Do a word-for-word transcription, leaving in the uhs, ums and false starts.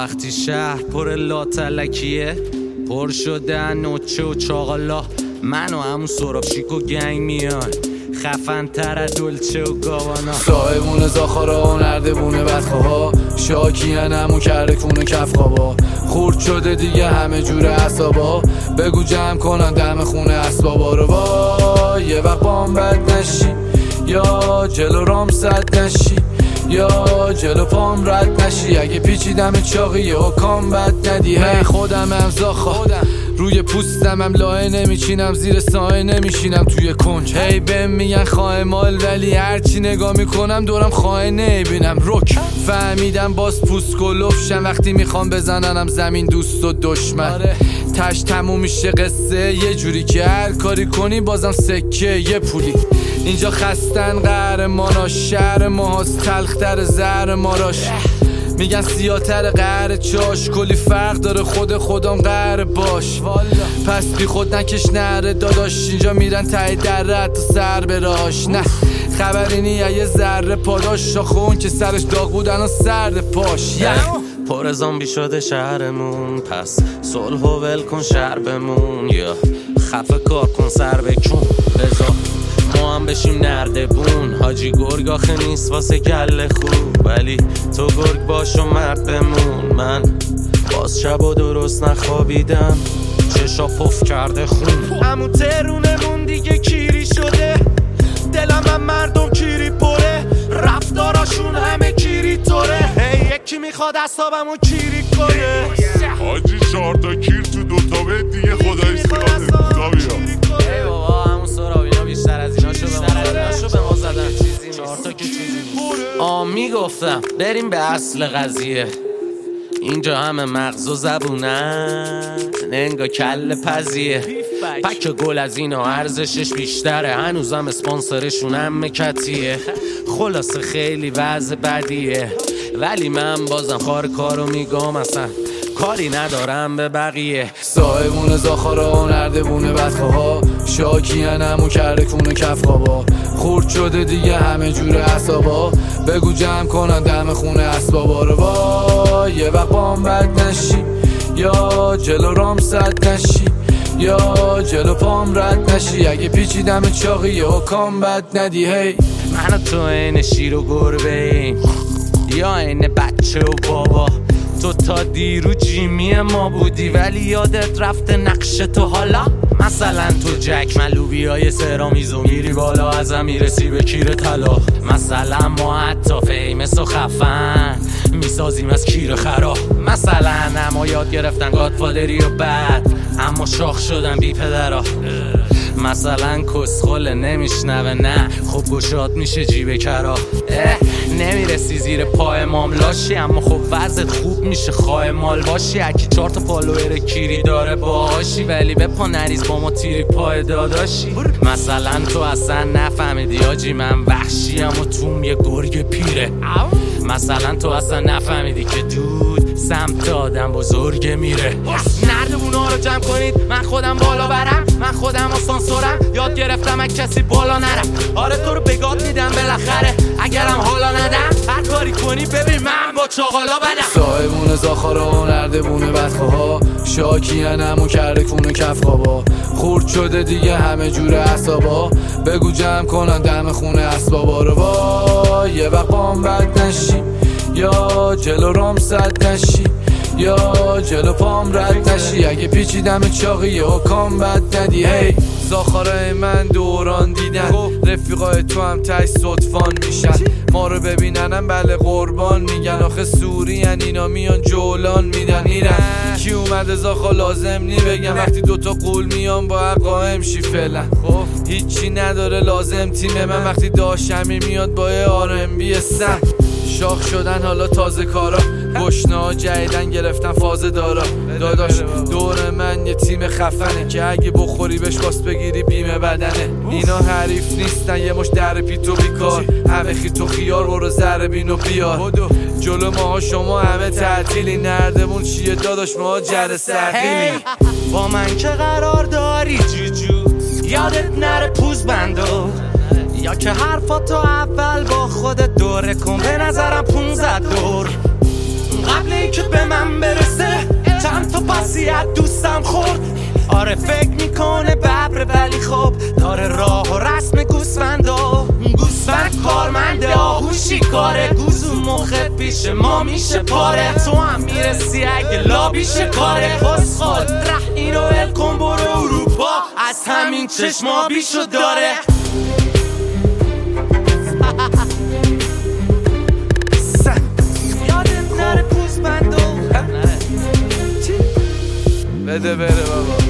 وقتی شهر پر لاتلکیه، پر شده نوچه و چاقالا، من و همون سرابشیک و گنگ میان، خفن تر دلچه و گاوانا. صاحبون زاخارا و نردبونه بدخواه، شاکیان همون کرده کون و کف خوابا، خورد شده دیگه همه جور عصابا، بگو جمع کنن دم خونه اسبابا رو. وای یه وقت بام بد نشی، یا جلو رام صد نشی، یا جلو پام رد نشی، اگه پیچیدم چاقیه و کام بد ندی. هی خودم هم زاخا، روی پوستم هم لایه نمیچینم، زیر سایه نمیشینم توی کنج. هی بهم میگن خواه مال، ولی هرچی نگاه میکنم دورم خواه نمیبینم. رک فهمیدم باز پوست کلوفشم، وقتی میخوام بزننم زمین دوست و دشمن. تش تموم میشه قصه یه جوری که هر کاری کنی بازم سکه یه پولی. اینجا خستن قهرماناش، شهر ماهاست تلختر زهر ماراش. میگن سیاتر قهر چاش، کلی فرق داره خود خودم قهر باش. پس بی خود نکش نره داداش، اینجا میرن ته در تا سر براش. نه خبری نیه یه ذره پاداش، شاخون که سرش داغ بودن و سرد پاش. پر زامبی شده شهرمون، پس صلح و ول کن شهر بمون، یا خفه کار کن سر بکن بزا ما هم بشیم نردبون. حاجی گرگ آخه نیست واسه گله خوب، ولی تو گرگ باش و مرد بمون. من باز شب و درست نخوابیدم، چشا پف کرده خون. همون ترونمون دیگه کیری شده، دلم هم مردم کیری پره، رفتاراشون همه کیری طوره. هی یکی میخواد اصابمو کیری کنه. حاجی چهار تا کیر تو دوتا بید دیگه خدایی سراده بیا. ای بابا همون سرابینا بیشتر از ایناشو به ما زدن، چهار تا که چیزی آ میگفتم بریم به اصل قضیه. اینجا همه مغز و زبونن، انگا کل پزیه. پک گل از اینا ارزشش بیشتره، هنوزم اسپانسرشون هم مکتیه. خلاصه خیلی وضع بدیه، ولی من بازم خار کارو میگم، اصلا کاری ندارم به بقیه. صاحبون زاخارا و نردبونه بدخواه، شاکیان همون کرده کون و کف خوابا، خورد شده دیگه همه جور عصابا، بگو جمع کنن دم خونه اسبابا رو. وای یه وقت بام بد نشی، یا جلو رام صد نشی، یا جلو پام رد نشی، اگه پیچیدم چاقیه و کام بد ندی. هی من تو این شیر و گربه ایم، یا این بچه و بابا. تو تا دیرو جیمی ما بودی، ولی یادت رفته نقش تو حالا. مثلا تو جک ملوبی های سرامیزو میری بالا، ازم میرسی به کیر طلا. مثلا ما حتی فیمس و خفن میسازیم از کیر خرا. مثلا اما یاد گرفتن گادفادری و بد، اما شاخ شدن بی پدرا. مثلا کسخل نمیشنوه، نه خب گشاد میشه جیب کرا. نمیرسی زیر پای ماملاشی، اما خب وضعت خوب میشه خواه مال باشی. اکی چهار تا فالوور کیری داره باهاشی، ولی به پا نریز با ما تیری پای داداشی. مثلا تو اصلا نفهمیدی آجی من وحشیم و توم یه گرگ پیره. مثلا تو اصلا نفهمیدی که دود سمت آدم بزرگ میره. نردبونا رو جمع کنید، من خودم بالا برم، من خودم آسانسورم، یاد گرفتم اگه کسی بالا نرم. آره تو رو بگاد میدم بالاخره، اگرم حالا ندم هر کاری کنی ببین من با چاقالا بدم. صاحبون زاخارا و نردبونه بدخواه، شاکیان همون کرده کون و کف خوابا، خورد شده دیگه همه جور عصابا، بگو جمع کنن دم خونه اسبابا رو. وای یه وقت بام بد نشی، یا جلو رام صد نشی، یا جلو پام رد نشی، اگه پیچیدم چاقیه و کام بد ندی. هی زاخارای من دوران دیدن، رفیقای تو هم تای صدفان میشن، ما رو ببیننم بله قربان میگن. آخه سوری ان اینا میان جولان میدن ایرن. کی اومده زاخا لازم نی بگم، وقتی دوتا قول میان با قائم شی فعلا. خب هیچی نداره لازم تیم من، وقتی داشمی میاد با آر ام بی سن. شاخ شدن حالا تازه کارا، گشنه ها جدیدن گرفتن فاز دارا. داداش دور من یه تیم خفنه که اگه بخوری بهش باس بگیری بیمه بدنه. اینا حریف نیستن یه مش در پیتو بیکار، همه خیت و خیار برو زر بینو بیار. جلو ماها شما همه تعطیلی، نردمون چیه داداش ما جر سردیلی. با من که قرار داری جوجو، یادت نره پوز بندو، یا که حرفاتو اول با خودت دوره کن، به نظرم پونزد دور. قبل ای که به من برسه چند تا پسی از دوستم خورد. آره فکر میکنه ببره ولی خب داره راه و رسم گوسفندا. گوسفند کارمنده آهوشی کاره، گوزو مخت پیش ما میشه پاره. تو هم میرسی اگه لابیشه کاره. خسخال ره اینو ول کن برو اروپا، از همین چشما بیشو داره. یادت نره پوز بندو بده بره بابا.